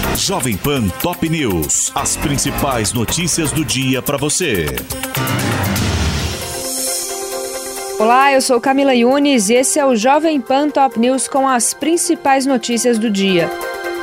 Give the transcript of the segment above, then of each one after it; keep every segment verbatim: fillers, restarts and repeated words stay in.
Jovem Pan Top News. As principais notícias do dia para você. Olá, eu sou Camila Yunes e esse é o Jovem Pan Top News com as principais notícias do dia.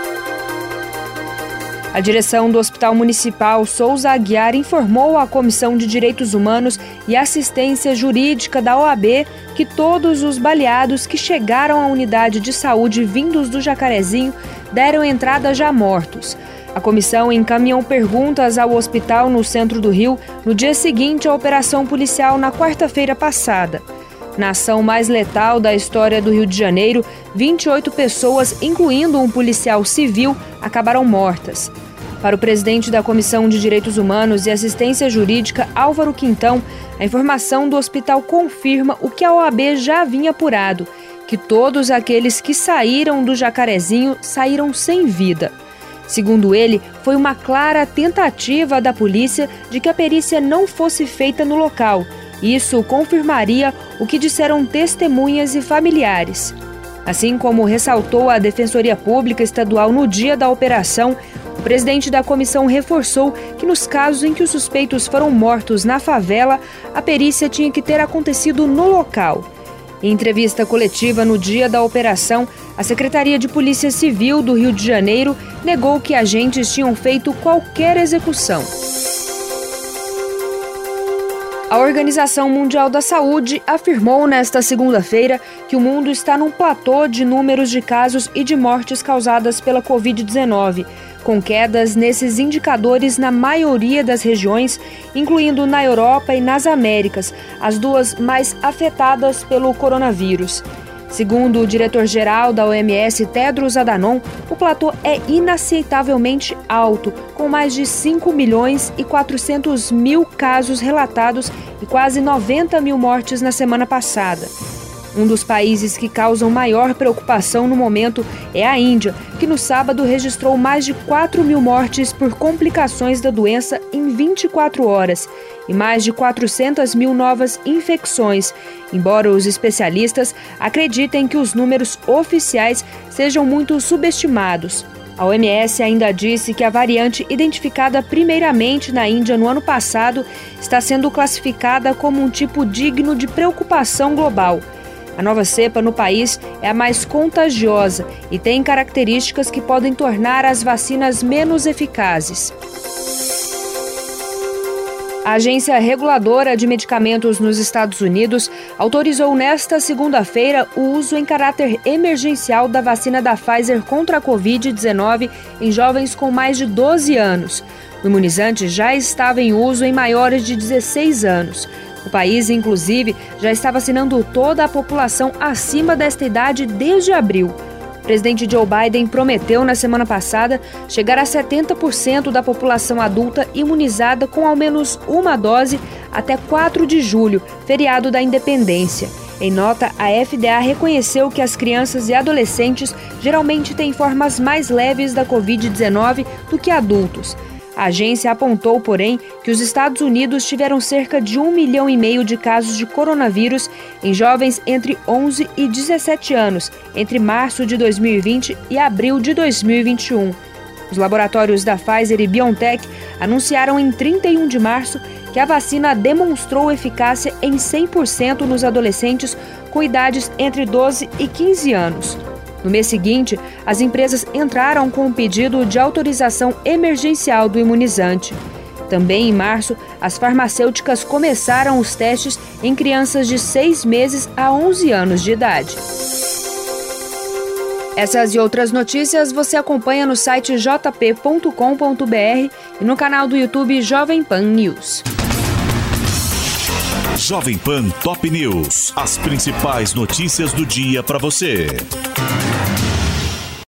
A direção do Hospital Municipal Souza Aguiar informou à Comissão de Direitos Humanos e Assistência Jurídica da O A B que todos os baleados que chegaram à unidade de saúde vindos do Jacarezinho deram entrada já mortos. A comissão encaminhou perguntas ao hospital no centro do Rio no dia seguinte à operação policial na quarta-feira passada. Na ação mais letal da história do Rio de Janeiro, vinte e oito pessoas, incluindo um policial civil, acabaram mortas. Para o presidente da Comissão de Direitos Humanos e Assistência Jurídica, Álvaro Quintão, a informação do hospital confirma o que a O A B já havia apurado, que todos aqueles que saíram do Jacarezinho saíram sem vida. Segundo ele, foi uma clara tentativa da polícia de que a perícia não fosse feita no local. Isso confirmaria o que disseram testemunhas e familiares. Assim como ressaltou a Defensoria Pública Estadual no dia da operação, o presidente da comissão reforçou que nos casos em que os suspeitos foram mortos na favela, a perícia tinha que ter acontecido no local. Em entrevista coletiva no dia da operação, a Secretaria de Polícia Civil do Rio de Janeiro negou que agentes tinham feito qualquer execução. A Organização Mundial da Saúde afirmou nesta segunda-feira que o mundo está num platô de números de casos e de mortes causadas pela covid dezenove, com quedas nesses indicadores na maioria das regiões, incluindo na Europa e nas Américas, as duas mais afetadas pelo coronavírus. Segundo o diretor-geral da O M S, Tedros Adhanom, o platô é inaceitavelmente alto, com mais de cinco milhões e quatrocentos mil casos relatados e quase noventa mil mortes na semana passada. Um dos países que causam maior preocupação no momento é a Índia, que no sábado registrou mais de quatro mil mortes por complicações da doença em vinte e quatro horas e mais de quatrocentas mil novas infecções, embora os especialistas acreditem que os números oficiais sejam muito subestimados. A O M S ainda disse que a variante identificada primeiramente na Índia no ano passado está sendo classificada como um tipo digno de preocupação global. A nova cepa no país é a mais contagiosa e tem características que podem tornar as vacinas menos eficazes. A Agência Reguladora de Medicamentos nos Estados Unidos autorizou nesta segunda-feira o uso em caráter emergencial da vacina da Pfizer contra a covid dezenove em jovens com mais de doze anos. O imunizante já estava em uso em maiores de dezesseis anos. O país, inclusive, já está vacinando toda a população acima desta idade desde abril. O presidente Joe Biden prometeu na semana passada chegar a setenta por cento da população adulta imunizada com ao menos uma dose até quatro de julho, feriado da Independência. Em nota, a F D A reconheceu que as crianças e adolescentes geralmente têm formas mais leves da covid dezenove do que adultos. A agência apontou, porém, que os Estados Unidos tiveram cerca de um milhão e meio de casos de coronavírus em jovens entre onze e dezessete anos, entre março de dois mil e vinte e abril de dois mil e vinte e um. Os laboratórios da Pfizer e BioNTech anunciaram em trinta e um de março que a vacina demonstrou eficácia em cem por cento nos adolescentes com idades entre doze e quinze anos. No mês seguinte, as empresas entraram com um pedido de autorização emergencial do imunizante. Também em março, as farmacêuticas começaram os testes em crianças de seis meses a onze anos de idade. Essas e outras notícias você acompanha no site j p ponto com ponto b r e no canal do YouTube Jovem Pan News. Jovem Pan Top News. As principais notícias do dia para você.